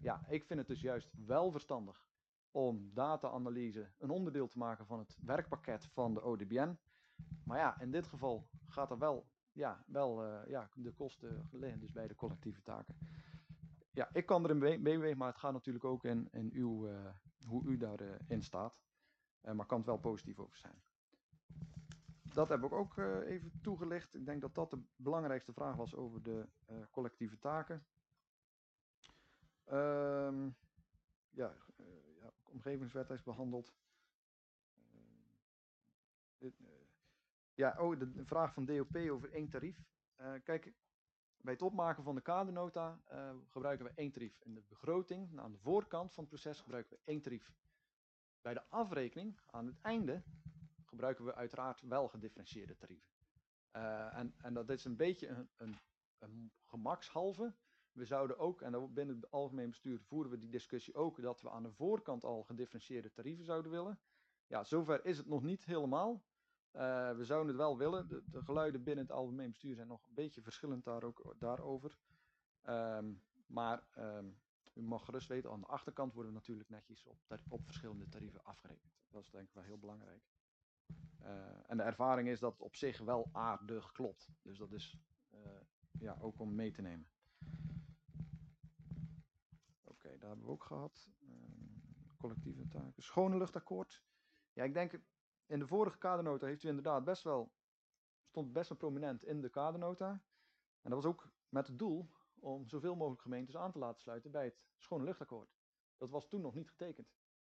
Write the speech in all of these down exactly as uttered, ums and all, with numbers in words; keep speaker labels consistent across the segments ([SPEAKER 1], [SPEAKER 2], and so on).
[SPEAKER 1] ja, ik vind het dus juist wel verstandig om data-analyse een onderdeel te maken van het werkpakket van de O D B N. Maar ja, in dit geval gaat er wel, ja, wel uh, ja, de kosten liggen dus bij de collectieve taken. Ja, ik kan erin meewegen, maar het gaat natuurlijk ook in, in uw, uh, hoe u daarin uh, staat. Uh, maar kan het wel positief over zijn. Dat heb ik ook uh, even toegelicht. Ik denk dat dat de belangrijkste vraag was over de uh, collectieve taken. Um, ja, uh, ja, omgevingswet is behandeld. Uh, uh, ja, oh, de, de vraag van D O P over één tarief. Uh, kijk, bij het opmaken van de kadernota uh, gebruiken we één tarief. In de begroting, nou, aan de voorkant van het proces, gebruiken we één tarief. Bij de afrekening, aan het einde, gebruiken we uiteraard wel gedifferentieerde tarieven. Uh, en, en dat is een beetje een, een, een gemakshalve. We zouden ook, en binnen het algemeen bestuur voeren we die discussie ook, dat we aan de voorkant al gedifferentieerde tarieven zouden willen. Ja, zover is het nog niet helemaal. Uh, we zouden het wel willen. De, de geluiden binnen het algemeen bestuur zijn nog een beetje verschillend daar ook, daarover. Um, maar um, u mag gerust weten, aan de achterkant worden we natuurlijk netjes op, op verschillende tarieven afgerekend. Dat is denk ik wel heel belangrijk. Uh, en de ervaring is dat het op zich wel aardig klopt. Dus dat is uh, ja, ook om mee te nemen. Oké, okay, daar hebben we ook gehad. Uh, collectieve taken. Schone luchtakkoord. Ja, ik denk, in de vorige kadernota heeft u inderdaad best wel, stond best wel prominent in de kadernota. En dat was ook met het doel om zoveel mogelijk gemeentes aan te laten sluiten bij het schone luchtakkoord. Dat was toen nog niet getekend.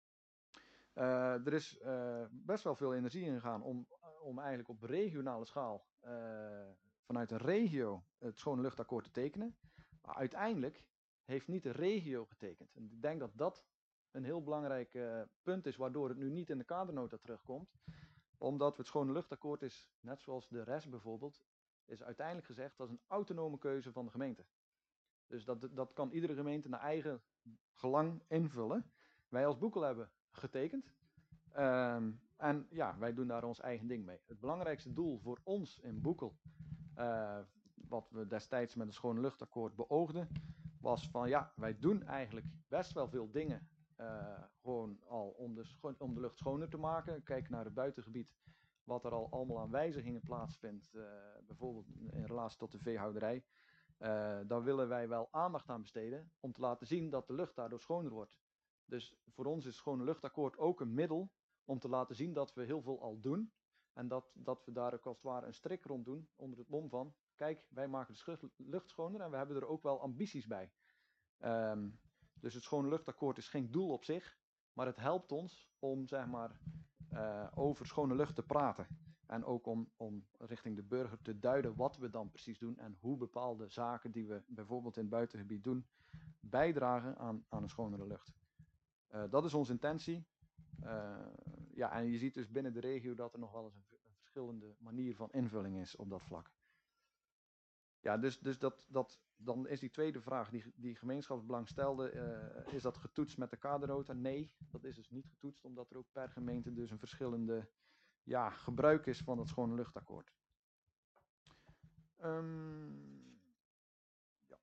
[SPEAKER 1] Uh, er is uh, best wel veel energie ingegaan om, om eigenlijk op regionale schaal uh, vanuit de regio het schone luchtakkoord te tekenen. Maar uiteindelijk heeft niet de regio getekend. En ik denk dat dat een heel belangrijk uh, punt is waardoor het nu niet in de kadernota terugkomt. Omdat het schone luchtakkoord is, net zoals de rest bijvoorbeeld, is uiteindelijk gezegd dat is een autonome keuze van de gemeente. Dus dat, dat kan iedere gemeente naar eigen gelang invullen. Wij als Boekel hebben getekend. Um, en ja, wij doen daar ons eigen ding mee. Het belangrijkste doel voor ons in Boekel, uh, wat we destijds met het schone luchtakkoord beoogden, was van ja, wij doen eigenlijk best wel veel dingen uh, gewoon al om de, om de lucht schoner te maken. Kijk naar het buitengebied, wat er al allemaal aan wijzigingen plaatsvindt, uh, bijvoorbeeld in relatie tot de veehouderij. Uh, daar willen wij wel aandacht aan besteden om te laten zien dat de lucht daardoor schoner wordt. Dus voor ons is het schone luchtakkoord ook een middel om te laten zien dat we heel veel al doen. En dat, dat we daar ook als het ware een strik rond doen onder het mom van, kijk, wij maken de lucht schoner en we hebben er ook wel ambities bij. Um, dus het schone luchtakkoord is geen doel op zich, maar het helpt ons om zeg maar uh, over schone lucht te praten. En ook om, om richting de burger te duiden wat we dan precies doen en hoe bepaalde zaken die we bijvoorbeeld in het buitengebied doen, bijdragen aan, aan een schonere lucht. Uh, dat is onze intentie. Uh, ja, en je ziet dus binnen de regio dat er nog wel eens een, een verschillende manier van invulling is op dat vlak. Ja, dus, dus dat, dat, dan is die tweede vraag die, die gemeenschapsbelang stelde, uh, is dat getoetst met de kadernota? Nee, dat is dus niet getoetst, omdat er ook per gemeente dus een verschillende ja, gebruik is van het schone luchtakkoord. Um, ja,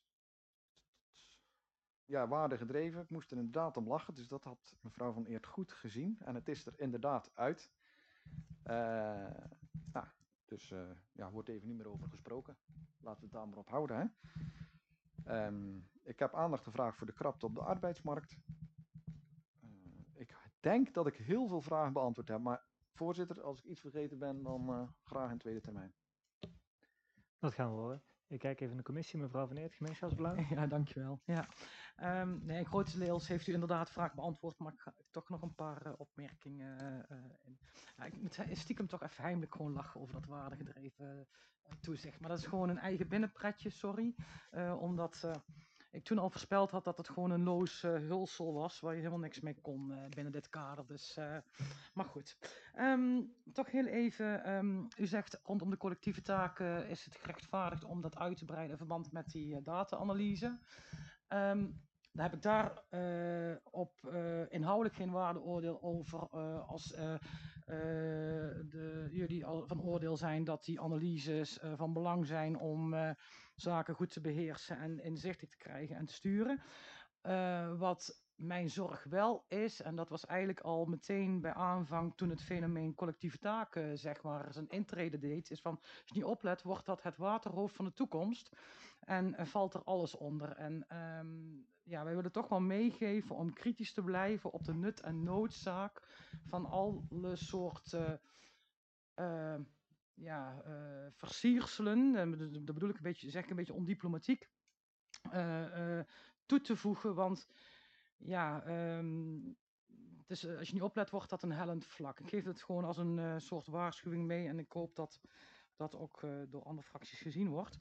[SPEAKER 1] ja, waarde gedreven. Ik moest er inderdaad om lachen, dus dat had mevrouw Van Eert goed gezien. En het is er inderdaad uit. Uh, nou, dus uh, ja, wordt even niet meer over gesproken. Laten we het daar maar op houden. Hè? Um, ik heb aandacht gevraagd voor de krapte op de arbeidsmarkt. Uh, ik denk dat ik heel veel vragen beantwoord heb, maar voorzitter, als ik iets vergeten ben, dan uh, graag in tweede termijn.
[SPEAKER 2] Dat gaan we horen. Ik kijk even in de commissie, mevrouw Van Eert, gemeenschapsbelang.
[SPEAKER 3] Ja, dankjewel. Ja. Um, nee, grotendeels heeft u inderdaad vraag beantwoord, maar ik ga toch nog een paar uh, opmerkingen uh, in. Ja, ik moet stiekem toch even heimelijk gewoon lachen over dat waardegedreven uh, toezicht. Maar dat is gewoon een eigen binnenpretje, sorry. Uh, omdat uh, ik toen al voorspeld had dat het gewoon een loos uh, hulsel was, waar je helemaal niks mee kon uh, binnen dit kader. Dus, uh, maar goed. Um, toch heel even, um, u zegt rondom de collectieve taken is het gerechtvaardigd om dat uit te breiden in verband met die uh, data-analyse. Um, dan heb ik daar uh, op uh, inhoudelijk geen waardeoordeel over uh, als uh, uh, de, jullie al van oordeel zijn dat die analyses uh, van belang zijn om uh, zaken goed te beheersen en inzichtelijk te krijgen en te sturen. uh, wat mijn zorg wel is, en dat was eigenlijk al meteen bij aanvang toen het fenomeen collectieve taken, zeg maar, zijn intrede deed, is van, als je niet oplet, wordt dat het waterhoofd van de toekomst en uh, valt er alles onder. En um, ja, wij willen toch wel meegeven om kritisch te blijven op de nut en noodzaak van alle soorten uh, ja, uh, versierselen, uh, dat bedoel ik een beetje, zeg ik een beetje ondiplomatiek, uh, uh, toe te voegen, want ja, um, dus, uh, als je niet oplet wordt dat een hellend vlak. Ik geef het gewoon als een uh, soort waarschuwing mee en ik hoop dat dat ook uh, door andere fracties gezien wordt.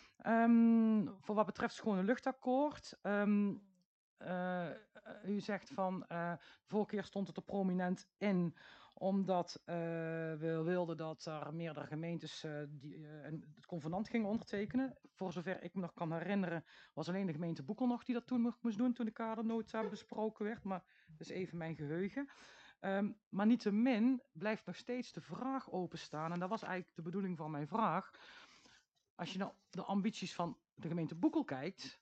[SPEAKER 3] Um, voor wat betreft schone luchtakkoord, um, uh, u zegt van, uh, vorige keer stond het er prominent in, omdat uh, we wilden dat er meerdere gemeentes uh, die, uh, het convenant gingen ondertekenen. Voor zover ik me nog kan herinneren, was alleen de gemeente Boekel nog die dat toen moest doen, toen de kadernota besproken werd, maar dat is even mijn geheugen. Um, maar niettemin blijft nog steeds de vraag openstaan, en dat was eigenlijk de bedoeling van mijn vraag. Als je naar de ambities van de gemeente Boekel kijkt,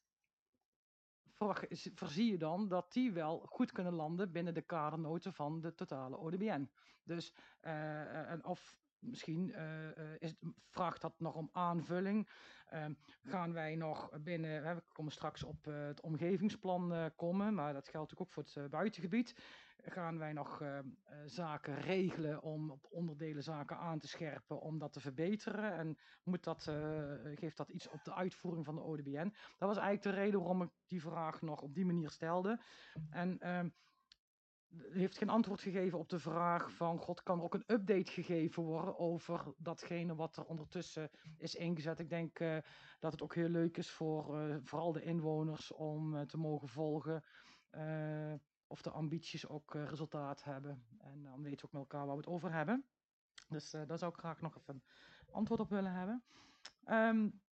[SPEAKER 3] voorzie je dan dat die wel goed kunnen landen binnen de kadernoten van de totale O D B N. Dus, uh, of misschien uh, is, vraagt dat nog om aanvulling. Uh, gaan wij nog binnen, hè, we komen straks op uh, het omgevingsplan uh, komen, maar dat geldt natuurlijk ook voor het uh, buitengebied. Gaan wij nog uh, uh, zaken regelen om op onderdelen zaken aan te scherpen, om dat te verbeteren? En moet dat, uh, geeft dat iets op de uitvoering van de O D B N? Dat was eigenlijk de reden waarom ik die vraag nog op die manier stelde. En uh, heeft geen antwoord gegeven op de vraag van, god, kan er ook een update gegeven worden over datgene wat er ondertussen is ingezet? Ik denk uh, dat het ook heel leuk is voor uh, vooral de inwoners om uh, te mogen volgen uh, of de ambities ook uh, resultaat hebben. En dan weten we ook met elkaar waar we het over hebben. Dus uh, daar zou ik graag nog even een antwoord op willen hebben. Um,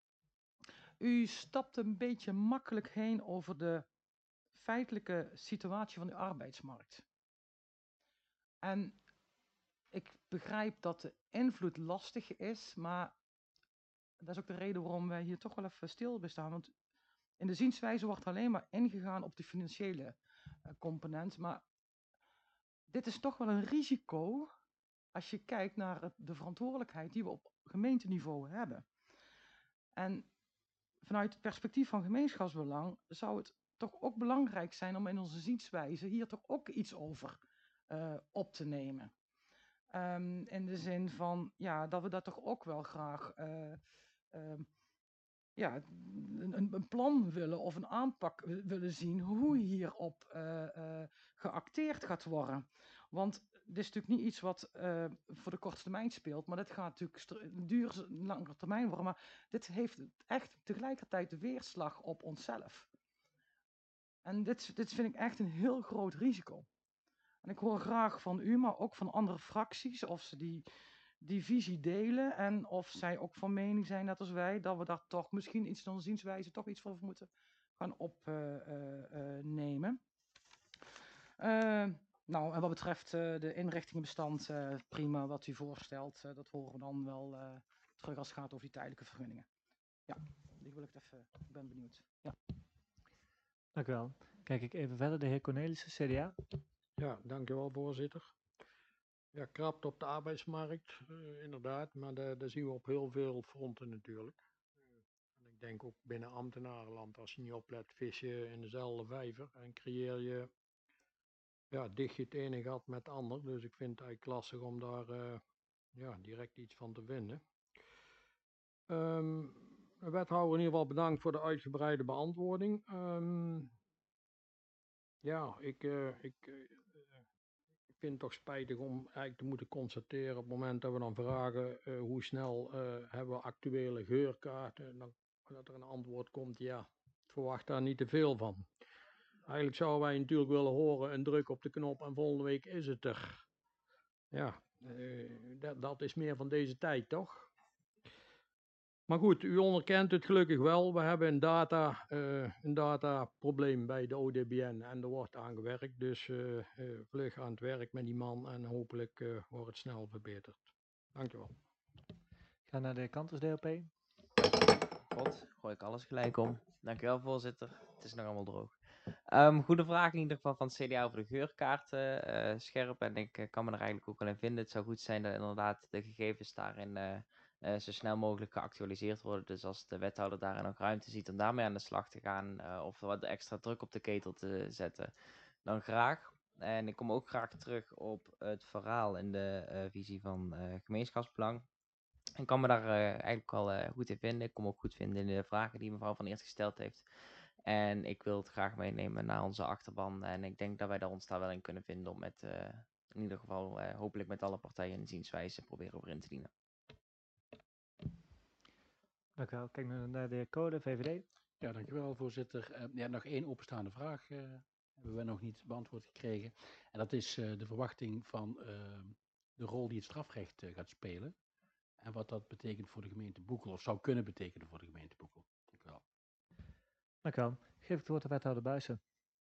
[SPEAKER 3] u stapt een beetje makkelijk heen over de feitelijke situatie van de arbeidsmarkt. En ik begrijp dat de invloed lastig is, maar dat is ook de reden waarom wij hier toch wel even stil bij staan. Want in de zienswijze wordt alleen maar ingegaan op de financiële uh, component. Maar dit is toch wel een risico als je kijkt naar het, de verantwoordelijkheid die we op gemeenteniveau hebben. En vanuit het perspectief van gemeenschapsbelang zou het toch ook belangrijk zijn om in onze zienswijze hier toch ook iets over uh, op te nemen. Um, in de zin van, ja, dat we dat toch ook wel graag uh, uh, ja, een, een plan willen of een aanpak willen zien hoe hierop uh, uh, geacteerd gaat worden. Want dit is natuurlijk niet iets wat uh, voor de korte termijn speelt, maar dit gaat natuurlijk duur langere termijn worden. Maar dit heeft echt tegelijkertijd de weerslag op onszelf. En dit, dit vind ik echt een heel groot risico. En ik hoor graag van u, maar ook van andere fracties, of ze die, die visie delen en of zij ook van mening zijn, net als wij, dat we daar toch misschien iets in onze zienswijze toch iets voor moeten gaan opnemen. Uh, uh, uh, nou, en wat betreft uh, de inrichtingenbestand, uh, prima wat u voorstelt, uh, dat horen we dan wel uh, terug als het gaat over die tijdelijke vergunningen. Ja, die wil ik even, ik ben benieuwd. Ja.
[SPEAKER 2] Dank u wel. Kijk ik even verder, de heer Cornelissen, C D A.
[SPEAKER 4] Ja, dankjewel voorzitter. Ja, krapte op de arbeidsmarkt, uh, inderdaad, maar dat zien we op heel veel fronten natuurlijk. Uh, en ik denk ook binnen ambtenarenland, als je niet oplet, vis je in dezelfde vijver en creëer je, ja, dicht je het ene gat met het ander. Dus ik vind het eigenlijk lastig om daar uh, ja, direct iets van te vinden. Um, de wethouder in ieder geval bedankt voor de uitgebreide beantwoording. Um, ja, ik... Uh, ik uh, Ik vind het toch spijtig om eigenlijk te moeten constateren op het moment dat we dan vragen uh, hoe snel uh, hebben we actuele geurkaarten, dan, dat er een antwoord komt, ja, verwacht daar niet te veel van. Eigenlijk zouden wij natuurlijk willen horen, een druk op de knop en volgende week is het er. Ja, uh, dat, dat is meer van deze tijd, toch? Maar goed, u onderkent het gelukkig wel. We hebben een, data, uh, een dataprobleem bij de O D B N en er wordt aan gewerkt. Dus uh, uh, vlug aan het werk met die man en hopelijk uh, wordt het snel verbeterd. Dankjewel.
[SPEAKER 2] Ik ga naar de Kanters D L P.
[SPEAKER 5] God, gooi ik alles gelijk om. Dankjewel voorzitter, het is nog allemaal droog. Ehm, goede vraag in ieder geval van het C D A over de geurkaarten. eh, scherp en ik eh, kan me er eigenlijk ook wel in vinden. Het zou goed zijn dat inderdaad de gegevens daarin eh, eh, zo snel mogelijk geactualiseerd worden. Dus als de wethouder daarin nog ruimte ziet om daarmee aan de slag te gaan eh, of wat extra druk op de ketel te zetten, dan graag. En ik kom ook graag terug op het verhaal in de eh, visie van eh, gemeenschapsbelang. Ik kan me daar eh, eigenlijk wel eh, goed in vinden. Ik kom ook goed vinden in de vragen die mevrouw Van Eerst gesteld heeft. En ik wil het graag meenemen naar onze achterban. En ik denk dat wij daar ons daar wel in kunnen vinden om met, eh, in ieder geval eh, hopelijk met alle partijen een zienswijze proberen over in te dienen.
[SPEAKER 2] Dank u wel. Kijk nu naar de heer Code, V V D.
[SPEAKER 6] Ja, dankjewel voorzitter. Uh, ja, nog één openstaande vraag uh, hebben we nog niet beantwoord gekregen. En dat is uh, de verwachting van uh, de rol die het strafrecht uh, gaat spelen. En wat dat betekent voor de gemeente Boekel, of zou kunnen betekenen voor de gemeente Boekel. Dank u wel.
[SPEAKER 2] Dank u wel. Geef ik het woord aan wethouder Buijsen.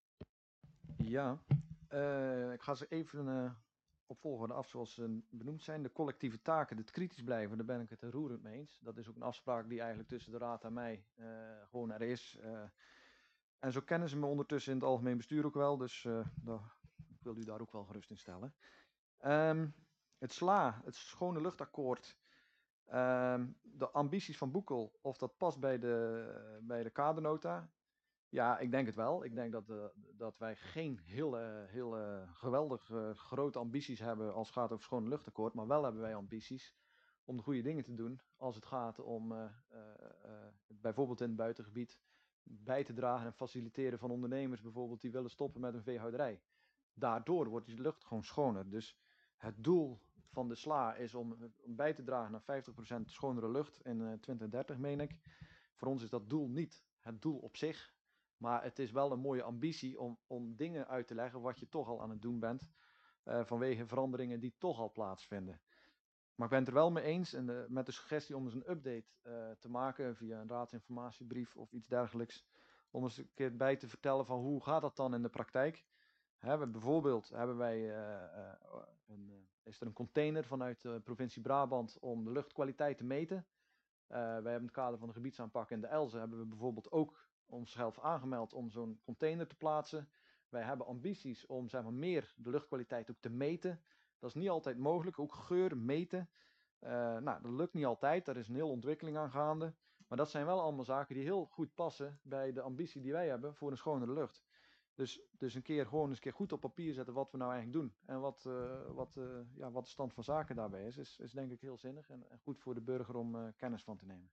[SPEAKER 1] Ja, uh, ik ga ze even uh, op volgorde af zoals ze benoemd zijn. De collectieve taken, het kritisch blijven, daar ben ik het er roerend mee eens. Dat is ook een afspraak die eigenlijk tussen de raad en mij uh, gewoon er is. Uh, en zo kennen ze me ondertussen in het algemeen bestuur ook wel, dus uh, daar, ik wil u daar ook wel gerust in stellen. Um, het S L A, het Schone Luchtakkoord, um, de ambities van Boekel, of dat past bij de, uh, bij de kadernota. Ja, ik denk het wel. Ik denk dat, uh, dat wij geen hele, hele geweldig uh, grote ambities hebben als het gaat over schone luchtakkoord. Maar wel hebben wij ambities om de goede dingen te doen als het gaat om uh, uh, uh, bijvoorbeeld in het buitengebied bij te dragen en faciliteren van ondernemers bijvoorbeeld die willen stoppen met een veehouderij. Daardoor wordt die lucht gewoon schoner. Dus het doel van de S L A is om, om bij te dragen naar vijftig procent schonere lucht in uh, twintig dertig, meen ik. Voor ons is dat doel niet het doel op zich. Maar het is wel een mooie ambitie om, om dingen uit te leggen wat je toch al aan het doen bent. Uh, vanwege veranderingen die toch al plaatsvinden. Maar ik ben het er wel mee eens en de, met de suggestie om eens een update uh, te maken via een raadsinformatiebrief of iets dergelijks. Om eens een keer bij te vertellen van hoe gaat dat dan in de praktijk. Hè, we, bijvoorbeeld hebben wij, uh, uh, een, is er een container vanuit de provincie Brabant om de luchtkwaliteit te meten. Uh, wij hebben in het kader van de gebiedsaanpak in de Elzen hebben we bijvoorbeeld ook onszelf aangemeld om zo'n container te plaatsen. Wij hebben ambities om zeg maar, meer de luchtkwaliteit ook te meten. Dat is niet altijd mogelijk, ook geur meten. Uh, nou, dat lukt niet altijd, daar is een hele ontwikkeling aan gaande. Maar dat zijn wel allemaal zaken die heel goed passen bij de ambitie die wij hebben voor een schonere lucht. Dus, dus een keer gewoon eens een keer goed op papier zetten wat we nou eigenlijk doen. En wat, uh, wat, uh, ja, wat de stand van zaken daarbij is, is, is denk ik heel zinnig en, en goed voor de burger om uh, kennis van te nemen.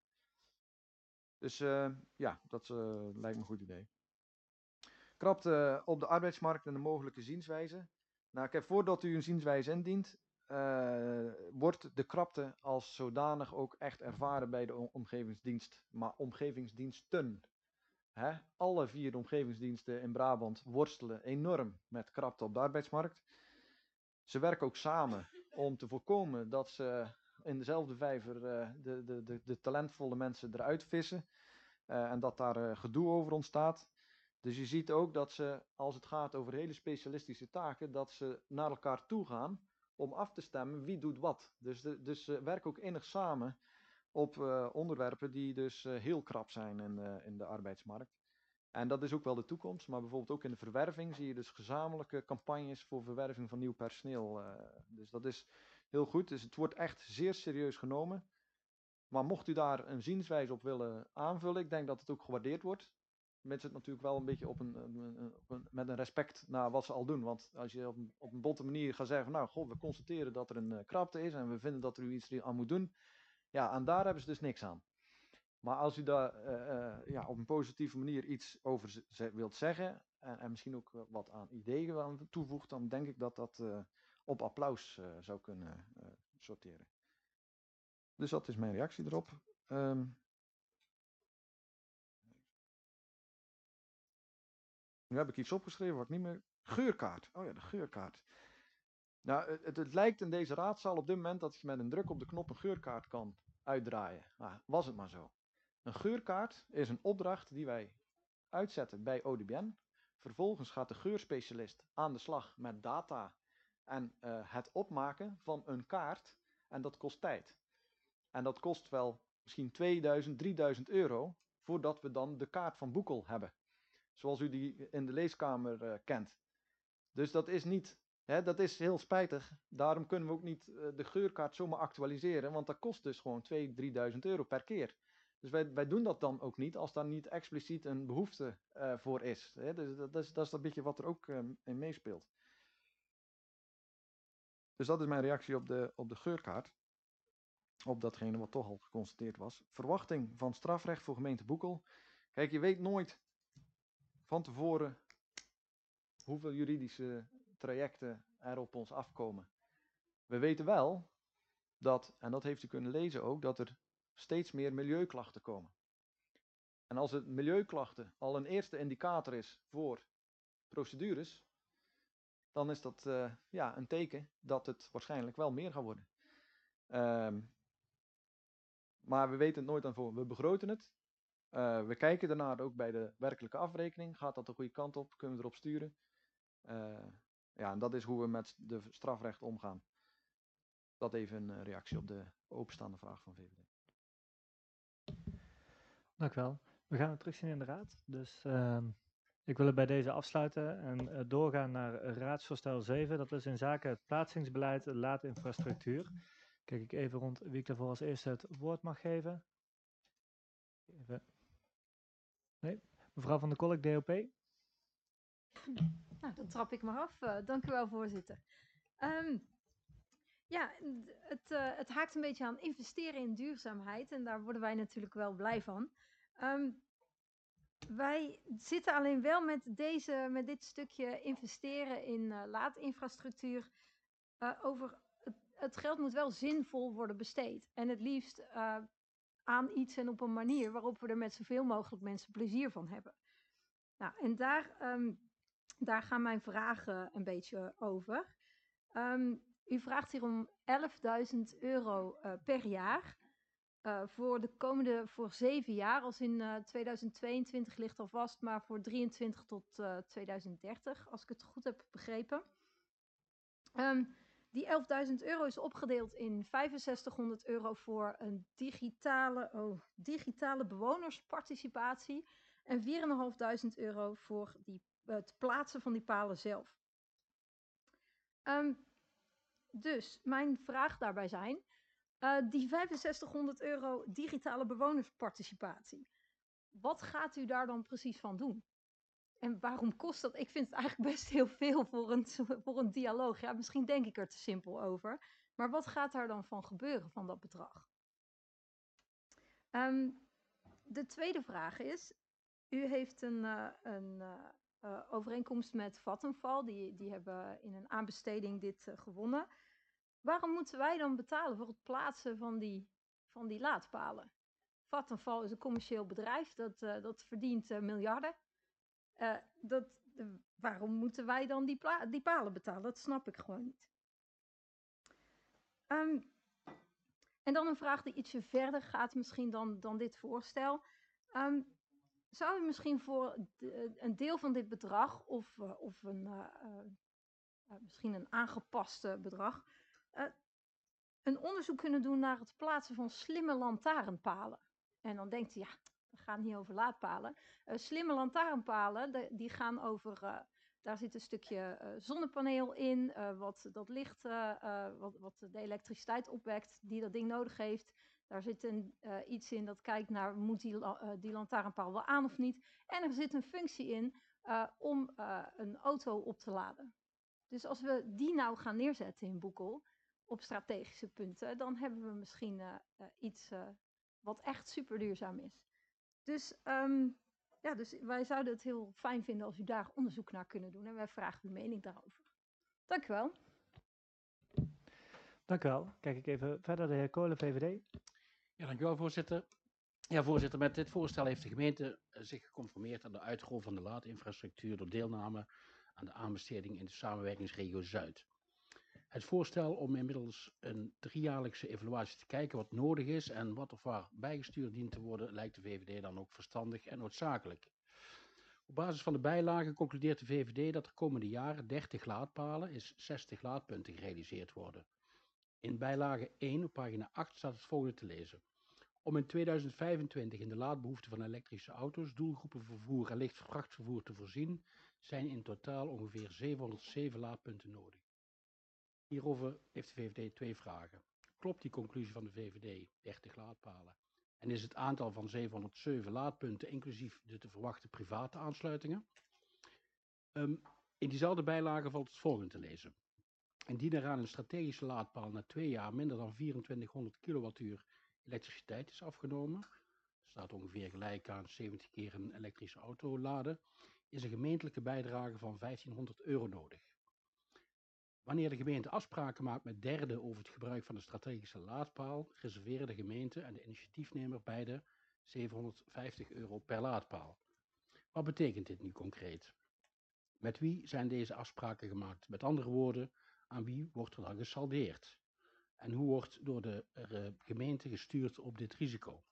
[SPEAKER 1] Dus uh, ja, dat uh, lijkt me een goed idee. Krapte op de arbeidsmarkt en de mogelijke zienswijze. Nou, kijk, voordat u een zienswijze indient, uh, wordt de krapte als zodanig ook echt ervaren bij de omgevingsdienst, maar omgevingsdiensten. Hè? Alle vier de omgevingsdiensten in Brabant worstelen enorm met krapte op de arbeidsmarkt. Ze werken ook samen om te voorkomen dat ze in dezelfde vijver uh, de, de, de, de talentvolle mensen eruit vissen. Uh, en dat daar uh, gedoe over ontstaat. Dus je ziet ook dat ze, als het gaat over hele specialistische taken, dat ze naar elkaar toe gaan om af te stemmen wie doet wat. Dus, de, dus ze werken ook innig samen op uh, onderwerpen die dus uh, heel krap zijn in, uh, in de arbeidsmarkt. En dat is ook wel de toekomst, maar bijvoorbeeld ook in de verwerving zie je dus gezamenlijke campagnes voor verwerving van nieuw personeel. Uh, dus dat is heel goed. Dus het wordt echt zeer serieus genomen. Maar mocht u daar een zienswijze op willen aanvullen, ik denk dat het ook gewaardeerd wordt. Mits het natuurlijk wel een beetje op een, een, op een, met een respect naar wat ze al doen. Want als je op een, op een botte manier gaat zeggen van nou, god, we constateren dat er een uh, krapte is en we vinden dat er u iets aan moet doen. Ja, en daar hebben ze dus niks aan. Maar als u daar uh, uh, ja, op een positieve manier iets over z- wilt zeggen en, en misschien ook wat aan ideeën aan toevoegt, dan denk ik dat dat uh, op applaus uh, zou kunnen uh, sorteren. Dus dat is mijn reactie erop. Um, nu heb ik iets opgeschreven wat ik niet meer... Geurkaart. Oh ja, de geurkaart. Nou, het, het lijkt in deze raadzaal op dit moment dat je met een druk op de knop een geurkaart kan uitdraaien. Nou, was het maar zo. Een geurkaart is een opdracht die wij uitzetten bij O D B N. Vervolgens gaat de geurspecialist aan de slag met data en uh, het opmaken van een kaart. En dat kost tijd. En dat kost wel misschien tweeduizend, drieduizend euro voordat we dan de kaart van Boekel hebben. zoals u die in de leeskamer uh, kent. Dus dat is niet, hè, dat is heel spijtig. Daarom kunnen we ook niet uh, de geurkaart zomaar actualiseren, want dat kost dus gewoon tweeduizend, drieduizend euro per keer. Dus wij, wij doen dat dan ook niet als daar niet expliciet een behoefte uh, voor is. Hè? Dus dat, dat, is, dat is een beetje wat er ook uh, in meespeelt. Dus dat is mijn reactie op de, op de geurkaart. Op datgene wat toch al geconstateerd was. Verwachting van strafrecht voor gemeente Boekel. Kijk, je weet nooit van tevoren hoeveel juridische trajecten er op ons afkomen. We weten wel dat, en dat heeft u kunnen lezen ook, dat er steeds meer milieuklachten komen. En als het milieuklachten al een eerste indicator is voor procedures, dan is dat uh, ja, een teken dat het waarschijnlijk wel meer gaat worden. Um, maar we weten het nooit aan voor. We begroten het. Uh, we kijken daarna ook bij de werkelijke afrekening. Gaat dat de goede kant op? Kunnen we erop sturen? Uh, ja, en dat is hoe we met de strafrecht omgaan. Dat even een reactie op de openstaande vraag van V V D.
[SPEAKER 2] Dank u wel. We gaan het terugzien in de raad. Dus uh, ik wil het bij deze afsluiten en uh, doorgaan naar raadsvoorstel zeven. Dat is in zaken het plaatsingsbeleid laadinfrastructuur. Kijk ik even rond wie ik daarvoor als eerste het woord mag geven. Even. Nee, mevrouw Van der Kolk, D O P.
[SPEAKER 7] Nou, dan trap ik maar af. Uh, dank u wel, voorzitter. Um, ja, het, uh, het haakt een beetje aan investeren in duurzaamheid. En daar worden wij natuurlijk wel blij van. Um, wij zitten alleen wel met, deze, met dit stukje investeren in uh, laadinfrastructuur uh, over... Het, het geld moet wel zinvol worden besteed. En het liefst uh, aan iets en op een manier waarop we er met zoveel mogelijk mensen plezier van hebben. Nou, en daar... Um, Daar gaan mijn vragen een beetje over. Um, u vraagt hier om elfduizend euro uh, per jaar. Uh, voor de komende, voor zeven jaar, als in uh, tweeduizend tweeëntwintig ligt al vast, maar voor drieëntwintig tot uh, tweeduizend dertig, als ik het goed heb begrepen. Um, die elfduizend euro is opgedeeld in vijfenzestighonderd euro voor een digitale, oh, digitale bewonersparticipatie en vierduizend vijfhonderd euro voor die het plaatsen van die palen zelf. Um, dus mijn vraag daarbij zijn, uh, die vijfenzestighonderd euro digitale bewonersparticipatie, wat gaat u daar dan precies van doen? En waarom kost dat? Ik vind het eigenlijk best heel veel voor een, voor een dialoog. Ja, misschien denk ik er te simpel over. Maar wat gaat daar dan van gebeuren van dat bedrag? Um, de tweede vraag is, u heeft een, uh, een uh, Uh, overeenkomst met Vattenfall, die, die hebben in een aanbesteding dit uh, gewonnen. Waarom moeten wij dan betalen voor het plaatsen van die, van die laadpalen? Vattenfall is een commercieel bedrijf, dat, uh, dat verdient uh, miljarden. Uh, dat, uh, waarom moeten wij dan die, die palen betalen? Dat snap ik gewoon niet. Um, en dan een vraag die ietsje verder gaat misschien dan, dan dit voorstel. Um, Zou u misschien voor de, een deel van dit bedrag, of, uh, of een, uh, uh, misschien een aangepaste bedrag, uh, een onderzoek kunnen doen naar het plaatsen van slimme lantaarnpalen? En dan denkt u, ja, we gaan niet over laadpalen. Uh, slimme lantaarnpalen, de, die gaan over, uh, daar zit een stukje uh, zonnepaneel in, uh, wat dat licht, uh, uh, wat, wat de elektriciteit opwekt die dat ding nodig heeft. Daar zit een, uh, iets in dat kijkt naar, moet die, uh, die lantaarnpaal wel aan of niet. En er zit een functie in uh, om uh, een auto op te laden. Dus als we die nou gaan neerzetten in Boekel, op strategische punten, dan hebben we misschien uh, uh, iets uh, wat echt super duurzaam is. Dus, um, ja, dus wij zouden het heel fijn vinden als u daar onderzoek naar kunnen doen. En wij vragen uw mening daarover. Dank u wel.
[SPEAKER 2] Dank u wel. Kijk ik even verder, de heer Kolen, V V D.
[SPEAKER 6] Ja, dank u wel, voorzitter. Ja, voorzitter, met dit voorstel heeft de gemeente zich geconformeerd aan de uitrol van de laadinfrastructuur door deelname aan de aanbesteding in de samenwerkingsregio Zuid. Het voorstel om inmiddels een driejaarlijkse evaluatie te kijken wat nodig is en wat of waar bijgestuurd dient te worden, lijkt de V V D dan ook verstandig en noodzakelijk. Op basis van de bijlagen concludeert de V V D dat er komende jaren dertig laadpalen is zestig laadpunten gerealiseerd worden. In bijlage één op pagina acht staat het volgende te lezen. Om in tweeduizend vijfentwintig in de laadbehoefte van elektrische auto's, doelgroepenvervoer en licht vrachtvervoer te voorzien, zijn in totaal ongeveer zevenhonderdzeven laadpunten nodig. Hierover heeft de V V D twee vragen. Klopt die conclusie van de V V D, dertig laadpalen? En is het aantal van zevenhonderdzeven laadpunten inclusief de te verwachten private aansluitingen? Um, in diezelfde bijlage valt het volgende te lezen. Indien er aan een strategische laadpaal na twee jaar minder dan vierentwintighonderd kilowattuur elektriciteit is afgenomen, staat ongeveer gelijk aan zeventig keer een elektrische auto laden, is een gemeentelijke bijdrage van vijftienhonderd euro nodig. Wanneer de gemeente afspraken maakt met derden over het gebruik van de strategische laadpaal, reserveren de gemeente en de initiatiefnemer beide zevenhonderdvijftig euro per laadpaal. Wat betekent dit nu concreet? Met wie zijn deze afspraken gemaakt? Met andere woorden, aan wie wordt er dan gesaldeerd? En hoe wordt door de uh, gemeente gestuurd op dit risico?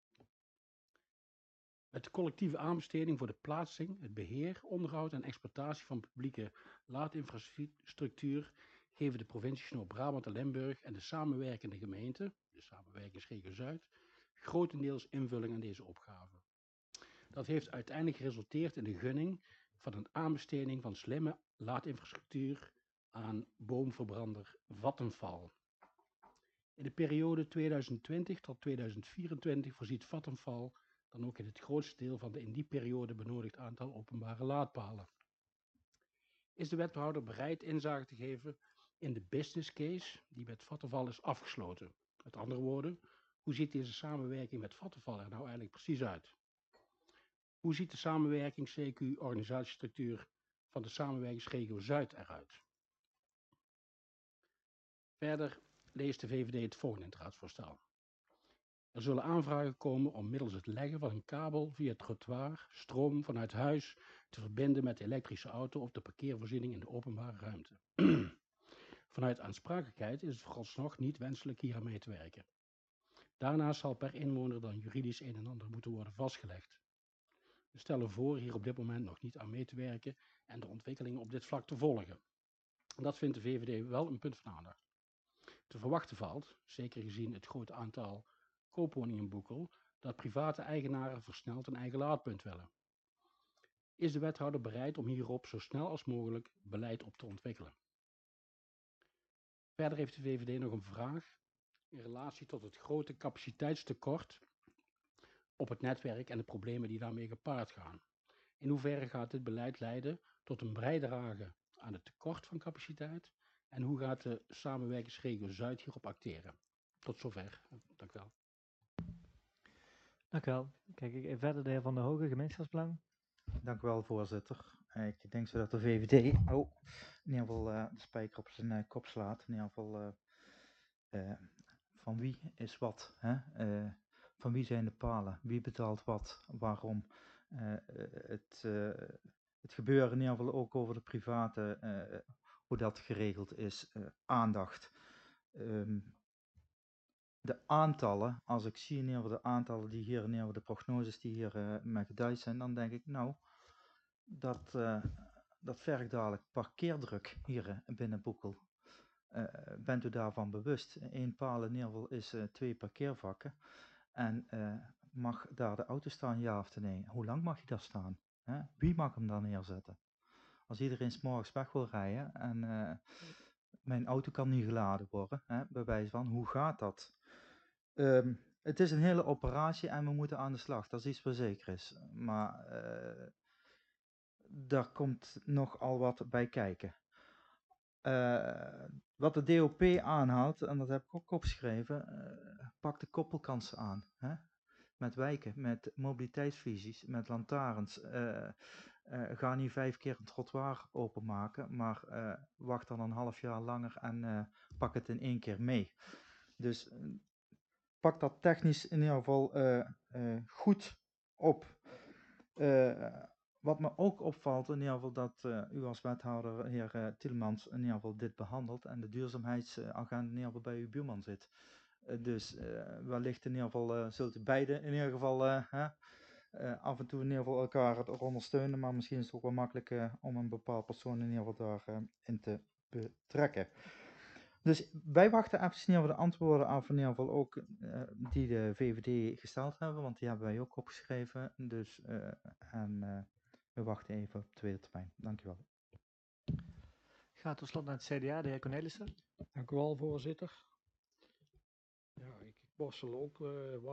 [SPEAKER 6] Met de collectieve aanbesteding voor de plaatsing, het beheer, onderhoud en exploitatie van publieke laadinfrastructuur geven de provincies Noord-Brabant en Limburg en de samenwerkende gemeenten, de samenwerkingsregio Zuid, grotendeels invulling aan deze opgave. Dat heeft uiteindelijk geresulteerd in de gunning van een aanbesteding van slimme laadinfrastructuur aan boomverbrander Vattenfall. In de periode tweeduizend twintig tot tweeduizend vierentwintig voorziet Vattenfall dan ook in het grootste deel van de in die periode benodigd aantal openbare laadpalen. Is de wethouder bereid inzage te geven in de business case die met Vattenfall is afgesloten? Met andere woorden, hoe ziet deze samenwerking met Vattenfall er nou eigenlijk precies uit? Hoe ziet de samenwerking C Q organisatiestructuur van de samenwerkingsregio Zuid eruit? Verder leest de V V D het volgende in het raadsvoorstel. Er zullen aanvragen komen om middels het leggen van een kabel via het trottoir stroom vanuit huis te verbinden met de elektrische auto of de parkeervoorziening in de openbare ruimte. Vanuit aansprakelijkheid is het vooralsnog niet wenselijk hier aan mee te werken. Daarnaast zal per inwoner dan juridisch een en ander moeten worden vastgelegd. We stellen voor hier op dit moment nog niet aan mee te werken en de ontwikkelingen op dit vlak te volgen. Dat vindt de V V D wel een punt van aandacht. Te verwachten valt, zeker gezien het grote aantal koopwoningen in Boekel, dat private eigenaren versneld een eigen laadpunt willen. Is de wethouder bereid om hierop zo snel als mogelijk beleid op te ontwikkelen? Verder heeft de V V D nog een vraag in relatie tot het grote capaciteitstekort op het netwerk en de problemen die daarmee gepaard gaan. In hoeverre gaat dit beleid leiden tot een bijdrage aan het tekort van capaciteit en hoe gaat de samenwerkingsregio Zuid hierop acteren? Tot zover. Dank u wel.
[SPEAKER 2] Dank u wel. Kijk ik even verder, de heer Van der Hoge, gemeenschapsbelang.
[SPEAKER 8] Dank u wel, voorzitter. Ik denk zo dat de V V D oh, in ieder geval uh, de spijker op zijn uh, kop slaat. In ieder geval, uh, uh, van wie is wat? Hè? Uh, van wie zijn de palen? Wie betaalt wat? Waarom? Uh, het, uh, het gebeuren in ieder geval ook over de private, uh, hoe dat geregeld is, uh, aandacht. Um, De aantallen, als ik zie in ieder geval de aantallen die hier, in ieder geval de prognoses die hier uh, met geduid zijn, dan denk ik, nou, dat, uh, dat vergt dadelijk parkeerdruk hier uh, binnen Boekel. Uh, bent u daarvan bewust? Eén paal in ieder geval is uh, twee parkeervakken. En uh, mag daar de auto staan, ja of nee? Hoe lang mag je daar staan? Hè? Wie mag hem dan neerzetten? Als iedereen 's morgens weg wil rijden en uh, mijn auto kan niet geladen worden, hè, bij wijze van, hoe gaat dat? Um, het is een hele operatie en we moeten aan de slag, dat is iets wat zeker is. Maar uh, daar komt nogal wat bij kijken. Uh, wat de D O P aanhaalt, en dat heb ik ook opgeschreven, uh, pak de koppelkansen aan. Hè? Met wijken, met mobiliteitsvisies, met lantaarns. Uh, uh, ga niet vijf keer een trottoir openmaken, maar uh, wacht dan een half jaar langer en uh, pak het in één keer mee. Dus uh, pak dat technisch in ieder geval uh, uh, goed op. Uh, wat me ook opvalt, in ieder geval dat uh, u als wethouder, heer uh, Tielemans, in ieder geval dit behandelt en de duurzaamheidsagenda in ieder geval bij uw buurman zit. Uh, dus uh, wellicht in ieder geval uh, zult u beide in ieder geval uh, uh, uh, af en toe in ieder geval elkaar ondersteunen, maar misschien is het ook wel makkelijk uh, om een bepaald persoon in ieder geval daarin uh, te betrekken. Dus wij wachten even in ieder geval de antwoorden af, in ieder geval ook eh, die de V V D gesteld hebben, want die hebben wij ook opgeschreven. Dus, eh, en eh, we wachten even op de tweede termijn. Dankjewel.
[SPEAKER 2] Gaat tot slot naar het C D A, de heer Cornelissen.
[SPEAKER 4] Dank u wel, voorzitter. Ja, ik borstel ook uh,